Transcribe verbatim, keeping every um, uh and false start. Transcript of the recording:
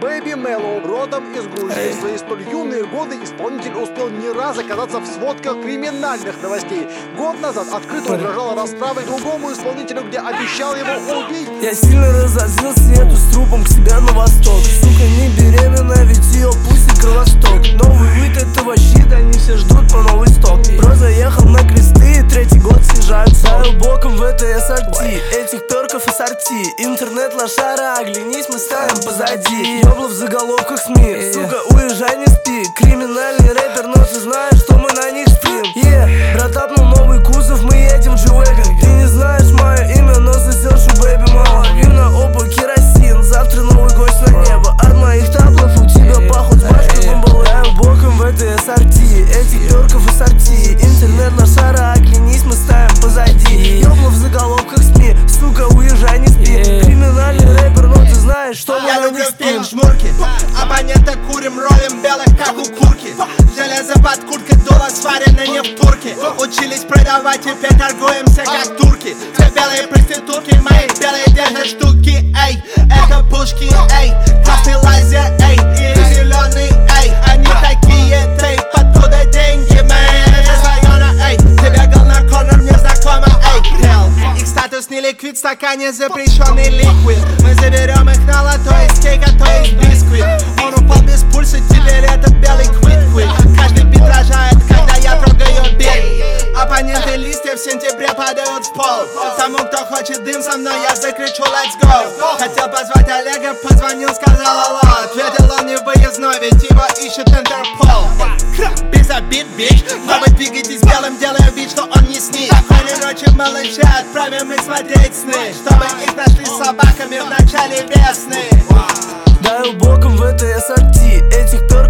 Бэби Мэллоу, родом из Грузии. В свои столь юные годы исполнитель успел не раз оказаться в сводках криминальных новостей. Год назад открыто угрожал расправой другому исполнителю, где обещал его убить. Я сильно разозлился, еду с трупом к себе на восток. Сука не беременна, ведь ее пусть и кровосток. Новый вид этого щита, они все ждут по новый сток. Про заехал на кресты, третий год съезжают. Ставил боком в этой эс ар ти, этих перков и сорти. Интернет лошара, оглянись, мы ставим позади. Ёбла в заголовках СМИ, сука, уезжай, не спи. Криминальный рэпер, но ты знаешь, что мы на них спим. Yeah, брат апнул новый кузов, мы едем в G-Wagon. Ты не знаешь мое имя, но сосешь у Бэби Мэллоу. Вина, опа, керосин, завтра новый гость на небо. От моих таблов у тебя пахнут башкой бомбалы. Ставил боком в этой эс ар ти, этих перков и сорти. Интернет лошара, оглянись, мы ставим позади. Ёбла в заголовках СМИ, сука, уезжай, не спи. Криминальный рэпер, но ты знаешь, что мы на них спим. Жмурки, абонента курим, ролим белых, как у курки. Железо под курткой, дуло сварено не в турке. Учились продавать, теперь торгуемся как турки. Все белые проститутки, мои белые держат штуки. Эй, это пушки, эй, красный лазер, эй, и зеленый, эй. Они такие, тейп, оттуда деньги, мэн. Из района, эй, ты бегал на корнер, мне знакомо, эй. Дел, их статус не ликвид, в стакане запрещенный ликвид. Мы заберем их на лото, из кейка, то есть бисквит. Он упал без пульса, теперь это белый квит-квит. Каждый бит рожает, когда я трогаю бит. Оппоненты листья в сентябре падают в пол. Тому, кто хочет дым со мной, я закричу let's go. Хотел позвать Олега, позвонил, сказал алло. Ответил он не выездной, ведь его ищет Интерпол. Без обид, бич, но вы двигаетесь белым, делая вид, что он не снит. Они ночью малыша, отправим их смотреть сны, чтобы их нашли собаками в начале весны. Даю боком в этой эс ар ти, этих